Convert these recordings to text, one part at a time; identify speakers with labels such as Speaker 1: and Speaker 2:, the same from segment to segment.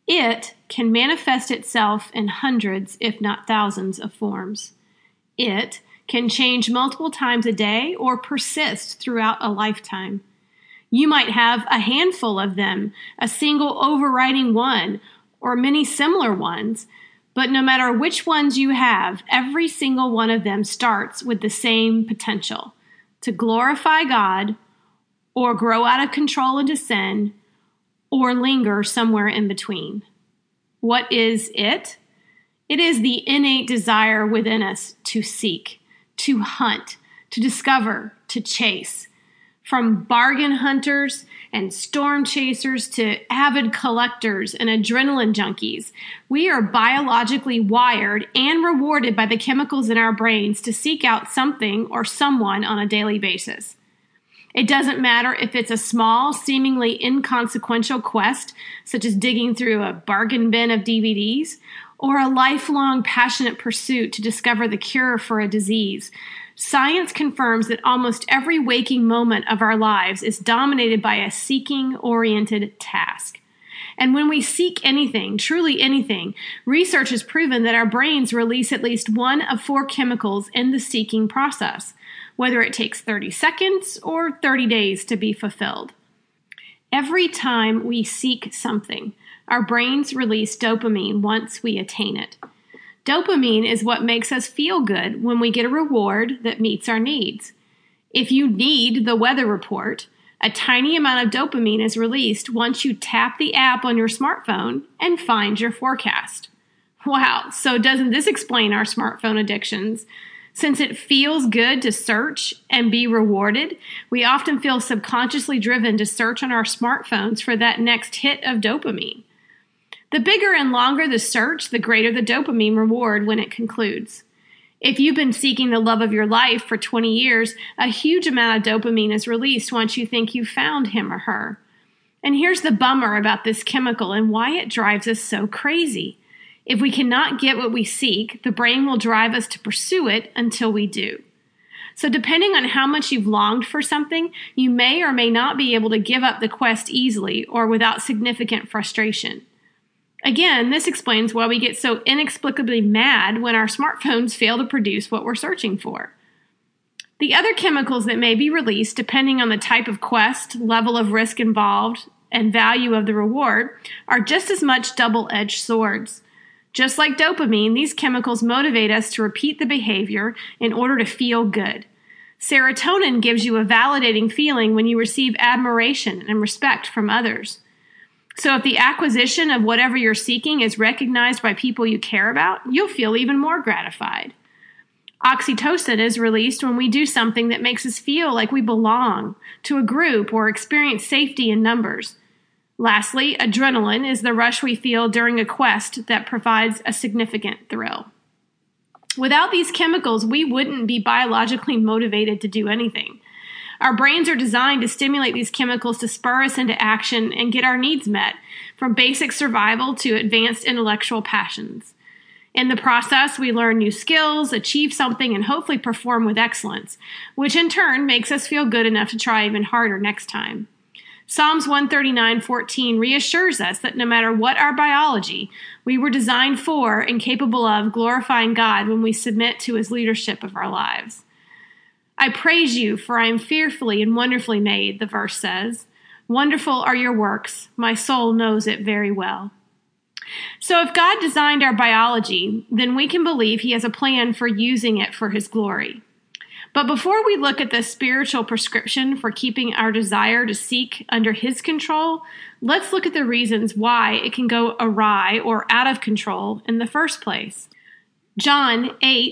Speaker 1: It can manifest itself in hundreds, if not thousands, of forms. It can change multiple times a day or persist throughout a lifetime. You might have a handful of them, a single overriding one, or many similar ones, but no matter which ones you have, every single one of them starts with the same potential: to glorify God, or grow out of control into sin, or linger somewhere in between. What is it? It is the innate desire within us to seek, to hunt, to discover, to chase. From bargain hunters and storm chasers to avid collectors and adrenaline junkies, we are biologically wired and rewarded by the chemicals in our brains to seek out something or someone on a daily basis. It doesn't matter if it's a small, seemingly inconsequential quest, such as digging through a bargain bin of DVDs, or a lifelong passionate pursuit to discover the cure for a disease. Science confirms that almost every waking moment of our lives is dominated by a seeking-oriented task. And when we seek anything, truly anything, research has proven that our brains release at least one of 4 chemicals in the seeking process, whether it takes 30 seconds or 30 days to be fulfilled. Every time we seek something, our brains release dopamine once we attain it. Dopamine is what makes us feel good when we get a reward that meets our needs. If you need the weather report, a tiny amount of dopamine is released once you tap the app on your smartphone and find your forecast. Wow, so doesn't this explain our smartphone addictions? Since it feels good to search and be rewarded, we often feel subconsciously driven to search on our smartphones for that next hit of dopamine. The bigger and longer the search, the greater the dopamine reward when it concludes. If you've been seeking the love of your life for 20 years, a huge amount of dopamine is released once you think you've found him or her. And here's the bummer about this chemical and why it drives us so crazy. If we cannot get what we seek, the brain will drive us to pursue it until we do. So depending on how much you've longed for something, you may or may not be able to give up the quest easily or without significant frustration. Again, this explains why we get so inexplicably mad when our smartphones fail to produce what we're searching for. The other chemicals that may be released, depending on the type of quest, level of risk involved, and value of the reward, are just as much double-edged swords. Just like dopamine, these chemicals motivate us to repeat the behavior in order to feel good. Serotonin gives you a validating feeling when you receive admiration and respect from others. So if the acquisition of whatever you're seeking is recognized by people you care about, you'll feel even more gratified. Oxytocin is released when we do something that makes us feel like we belong to a group or experience safety in numbers. Lastly, adrenaline is the rush we feel during a quest that provides a significant thrill. Without these chemicals, we wouldn't be biologically motivated to do anything. Our brains are designed to stimulate these chemicals to spur us into action and get our needs met, from basic survival to advanced intellectual passions. In the process, we learn new skills, achieve something, and hopefully perform with excellence, which in turn makes us feel good enough to try even harder next time. Psalms 139:14 reassures us that no matter what our biology, we were designed for and capable of glorifying God when we submit to His leadership of our lives. I praise you, for I am fearfully and wonderfully made, the verse says. Wonderful are your works. My soul knows it very well. So if God designed our biology, then we can believe He has a plan for using it for His glory. But before we look at the spiritual prescription for keeping our desire to seek under His control, let's look at the reasons why it can go awry or out of control in the first place. John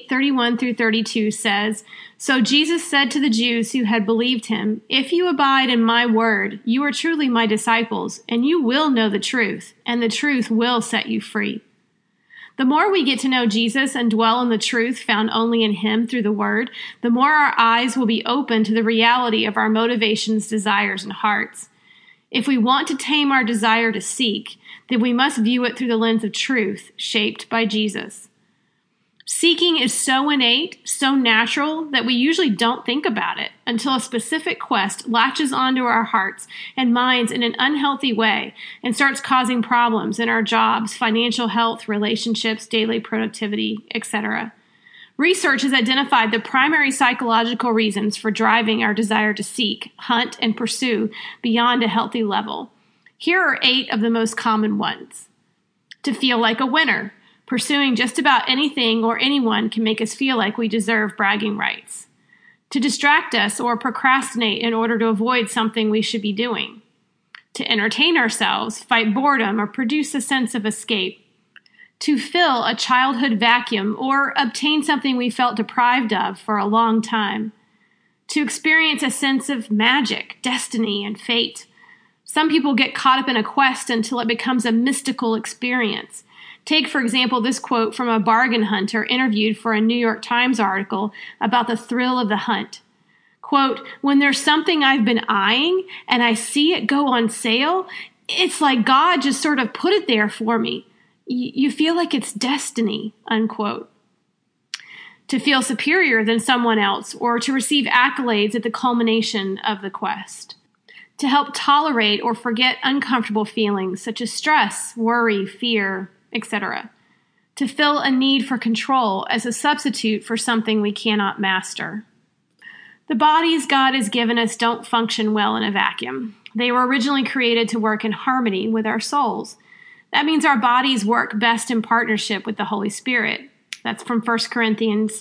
Speaker 1: 8:31-32 says, So Jesus said to the Jews who had believed Him, If you abide in my word, you are truly my disciples, and you will know the truth, and the truth will set you free. The more we get to know Jesus and dwell in the truth found only in Him through the Word, the more our eyes will be open to the reality of our motivations, desires, and hearts. If we want to tame our desire to seek, then we must view it through the lens of truth, shaped by Jesus. Seeking is so innate, so natural, that we usually don't think about it until a specific quest latches onto our hearts and minds in an unhealthy way and starts causing problems in our jobs, financial health, relationships, daily productivity, etc. Research has identified the primary psychological reasons for driving our desire to seek, hunt, and pursue beyond a healthy level. Here are 8 of the most common ones. To feel like a winner. Pursuing just about anything or anyone can make us feel like we deserve bragging rights. To distract us or procrastinate in order to avoid something we should be doing. To entertain ourselves, fight boredom, or produce a sense of escape. To fill a childhood vacuum or obtain something we felt deprived of for a long time. To experience a sense of magic, destiny, and fate. Some people get caught up in a quest until it becomes a mystical experience. Take, for example, this quote from a bargain hunter interviewed for a New York Times article about the thrill of the hunt. Quote, "When there's something I've been eyeing and I see it go on sale, it's like God just sort of put it there for me. You feel like it's destiny," unquote. To feel superior than someone else or to receive accolades at the culmination of the quest. To help tolerate or forget uncomfortable feelings such as stress, worry, fear, etc. To fill a need for control as a substitute for something we cannot master. The bodies God has given us don't function well in a vacuum. They were originally created to work in harmony with our souls. That means our bodies work best in partnership with the Holy Spirit. That's from 1 Corinthians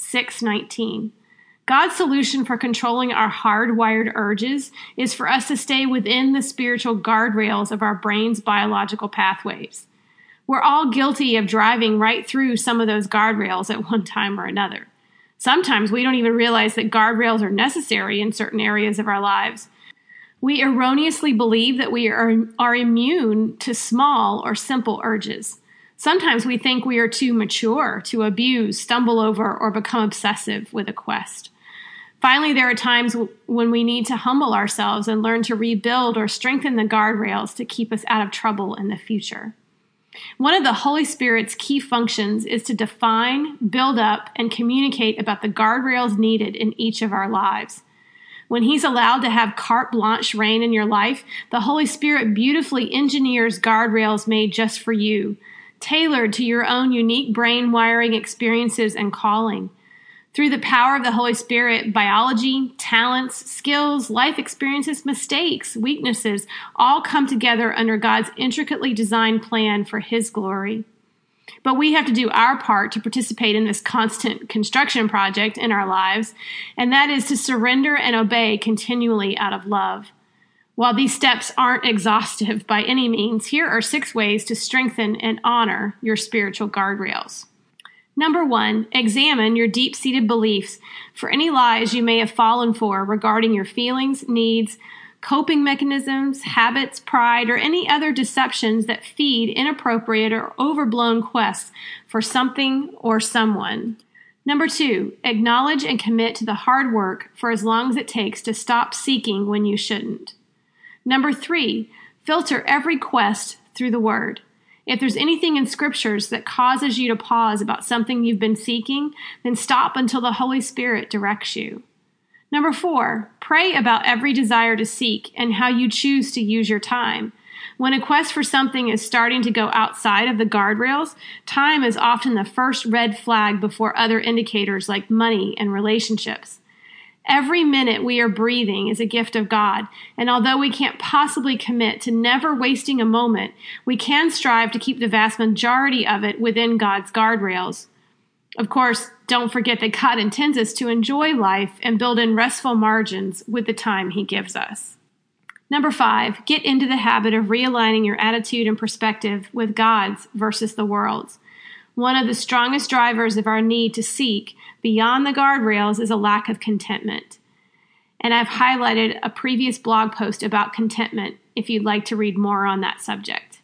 Speaker 1: 6:19. God's solution for controlling our hardwired urges is for us to stay within the spiritual guardrails of our brain's biological pathways. We're all guilty of driving right through some of those guardrails at one time or another. Sometimes we don't even realize that guardrails are necessary in certain areas of our lives. We erroneously believe that we are immune to small or simple urges. Sometimes we think we are too mature to abuse, stumble over, or become obsessive with a quest. Finally, there are times when we need to humble ourselves and learn to rebuild or strengthen the guardrails to keep us out of trouble in the future. One of the Holy Spirit's key functions is to define, build up, and communicate about the guardrails needed in each of our lives. When He's allowed to have carte blanche reign in your life, the Holy Spirit beautifully engineers guardrails made just for you, tailored to your own unique brain wiring experiences and calling. Through the power of the Holy Spirit, biology, talents, skills, life experiences, mistakes, weaknesses, all come together under God's intricately designed plan for His glory. But we have to do our part to participate in this constant construction project in our lives, and that is to surrender and obey continually out of love. While these steps aren't exhaustive by any means, here are 6 ways to strengthen and honor your spiritual guardrails. Number 1, examine your deep-seated beliefs for any lies you may have fallen for regarding your feelings, needs, coping mechanisms, habits, pride, or any other deceptions that feed inappropriate or overblown quests for something or someone. Number 2, acknowledge and commit to the hard work for as long as it takes to stop seeking when you shouldn't. Number 3, filter every quest through the Word. If there's anything in Scriptures that causes you to pause about something you've been seeking, then stop until the Holy Spirit directs you. Number 4, pray about every desire to seek and how you choose to use your time. When a quest for something is starting to go outside of the guardrails, time is often the first red flag before other indicators like money and relationships. Every minute we are breathing is a gift of God, and although we can't possibly commit to never wasting a moment, we can strive to keep the vast majority of it within God's guardrails. Of course, don't forget that God intends us to enjoy life and build in restful margins with the time He gives us. Number 5, get into the habit of realigning your attitude and perspective with God's versus the world's. One of the strongest drivers of our need to seek beyond the guardrails is a lack of contentment. And I've highlighted a previous blog post about contentment if you'd like to read more on that subject.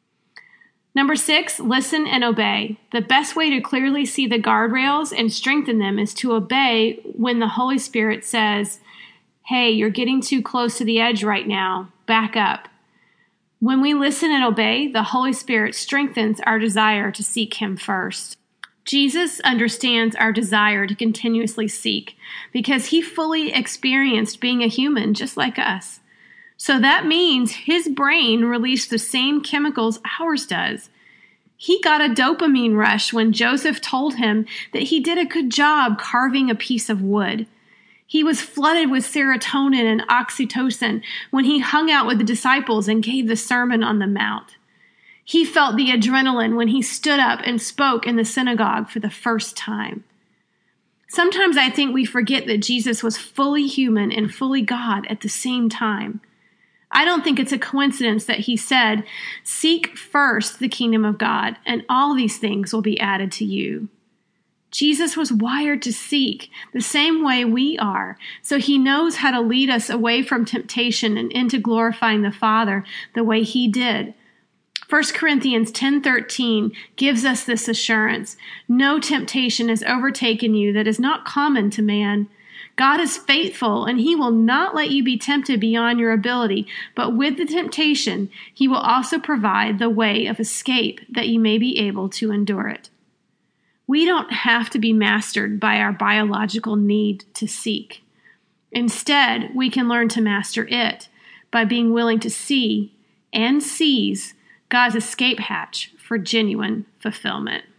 Speaker 1: Number 6, listen and obey. The best way to clearly see the guardrails and strengthen them is to obey when the Holy Spirit says, "Hey, you're getting too close to the edge right now. Back up." When we listen and obey, the Holy Spirit strengthens our desire to seek Him first. Jesus understands our desire to continuously seek because he fully experienced being a human just like us. So that means his brain released the same chemicals ours does. He got a dopamine rush when Joseph told him that he did a good job carving a piece of wood. He was flooded with serotonin and oxytocin when he hung out with the disciples and gave the Sermon on the Mount. He felt the adrenaline when he stood up and spoke in the synagogue for the first time. Sometimes I think we forget that Jesus was fully human and fully God at the same time. I don't think it's a coincidence that he said, "Seek first the kingdom of God, and all these things will be added to you." Jesus was wired to seek the same way we are, so he knows how to lead us away from temptation and into glorifying the Father the way he did. 1 Corinthians 10:13 gives us this assurance. No temptation has overtaken you that is not common to man. God is faithful, and he will not let you be tempted beyond your ability, but with the temptation, he will also provide the way of escape that you may be able to endure it. We don't have to be mastered by our biological need to seek. Instead, we can learn to master it by being willing to see and seize God's escape hatch for genuine fulfillment.